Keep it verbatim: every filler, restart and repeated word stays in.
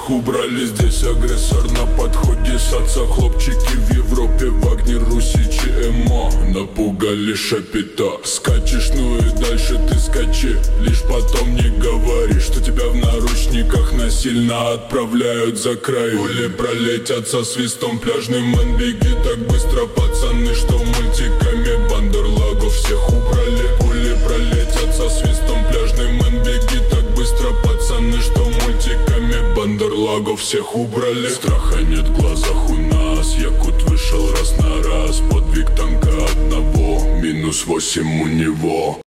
всех убрали. Здесь агрессор на подходе, саца, хлопчики в Европе, Вагнер, Русичи, эмо. Напугали шапито. Скачешь, ну и дальше ты скачи. Лишь потом не говори, что тебя в наручниках насильно отправляют за край. Пули пролетят со свистом, пляжный мэн, беги так быстро, пацаны, что мультиками Бандерлагов всех убрали. Пули пролетят со свистом, пляжный мэн, беги так быстро, пацаны, что мультиками Бандерлагов всех убрали. Страха нет в глазах у нас, якут вышел раз на раз. Подвиг танка одного, минус восемь у него.